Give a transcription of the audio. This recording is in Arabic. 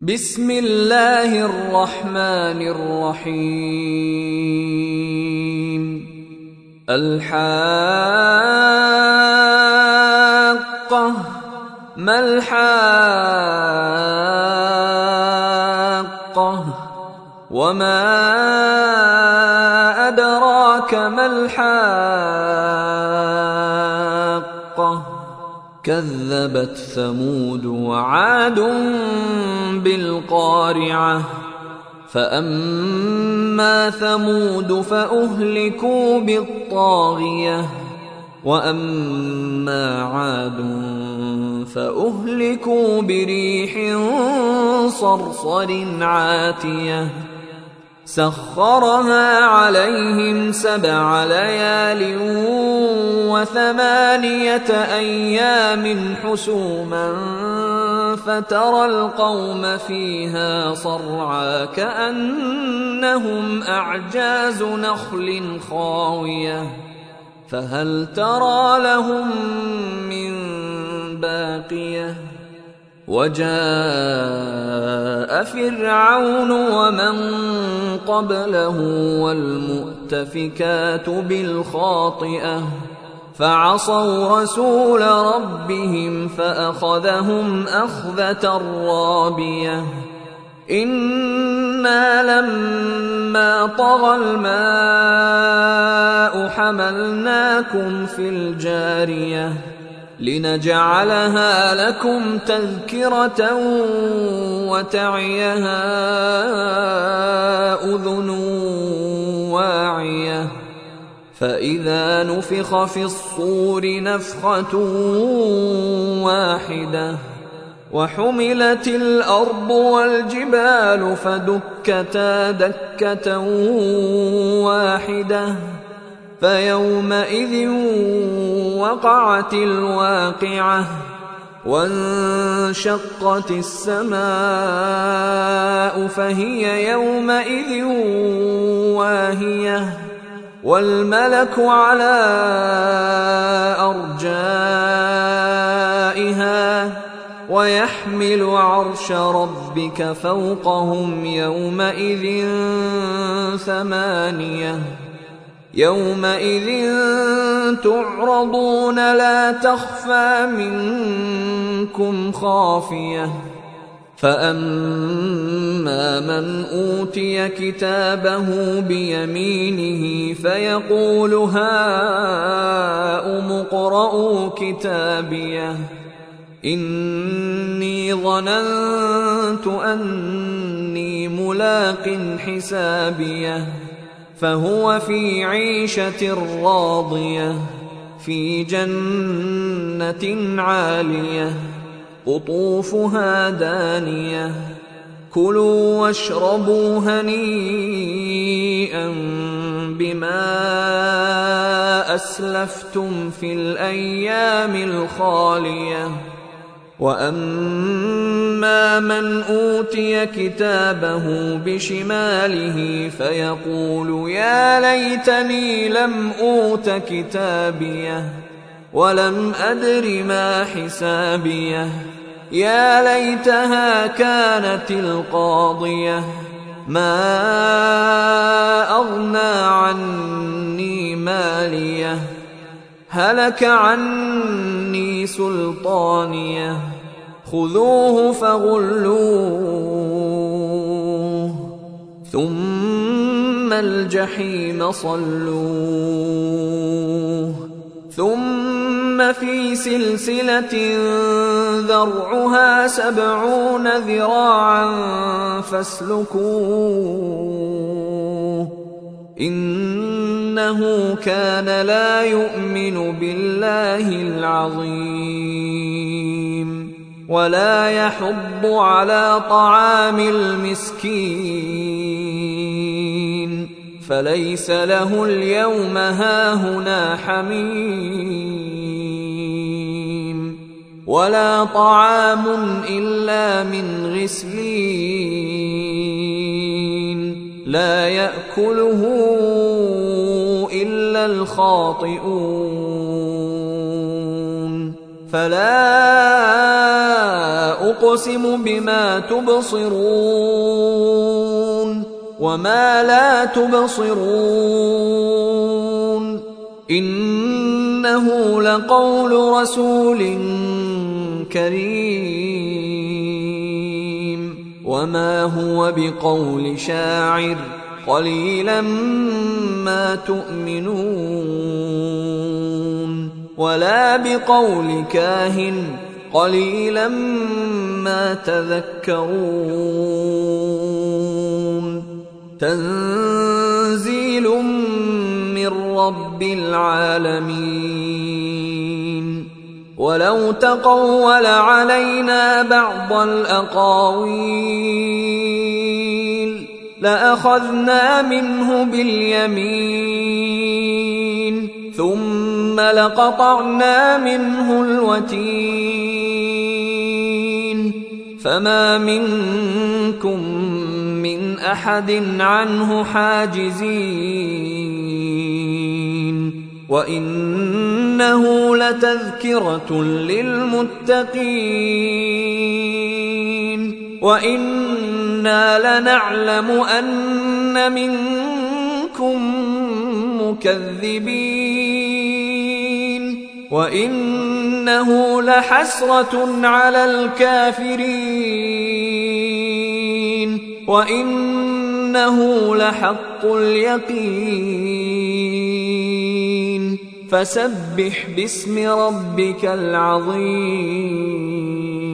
بسم الله الرحمن الرحيم. الحاقة ما الحاقة وما أدراك ما الحاقة كذبت ثمود وعاد بالقارعة فأما ثمود فأهلكوا بالطاغية وأما عاد فأهلكوا بريح صرصر عاتية سخرها عليهم 7 ليال و8 أيام حسوما فترى القوم فيها صرعى كأنهم أعجاز نخل خاوية فهل ترى لهم من باقية وجاء فرعون ومن قبله والمؤتفكات بالخاطئة فعصوا رسول ربهم فأخذهم أخذة رابية إنا لما طغى الماء حملناكم في الجارية لنجعلها لكم تذكرة وتعيها أذن واعية فإذا نفخ في الصور نفخة واحدة وحملت الأرض والجبال فدكتا دكة واحدة فيومئذ وقعت الواقعة وانشقت السماء فهي يومئذ واهية والملك على أرجائها ويحمل عرش ربك فوقهم يومئذ 8 يومئذ تعرضون لا تخفى منكم خافية فأما من أوتي كتابه بيمينه فيقول هاؤم اقرءوا كتابيه إني ظننت أني ملاق حسابيه فهو في عيشة راضية في جنة عالية قطوفها دانية كلوا واشربوا هنيئا بما أسلفتم في الأيام الخالية وأما من أوتي كتابه بشماله فيقول يا ليتني لم أوت كتابيه ولم أدر ما حسابيه يا ليتها كانت القاضية ما أغنى عني ماليه هلك عني سلطانيه خذوه فغلوه ثم الجحيم صلوه ثم في سلسلة ذرعها 70 ذراعا فاسلكوه إنه كان لا يؤمن بالله العظيم ولا يحض على طعام المسكين فليس له اليوم هاهنا حميم ولا طعام إلا من غسلين لا يأكله إلا الخاطئون فلا أقسم بما تبصرون وما لا تبصرون إنه لقول رسول كريم وما هو بقول شاعر قليلا ما تؤمنون ولا بقول كاهن قليلا ما تذكرون تنزيل من رب العالمين ولو تقول علينا بعض الأقاويل لأخذنا منه باليمين ثم لقطعنا منه الوتين فما منكم من أحد عنه حاجزين وإنه لتذكرة للمتقين وإنا لنعلم أن منكم مكذبين وإنه لحسرة على الكافرين وإنه لحق اليقين فسبح باسم ربك العظيم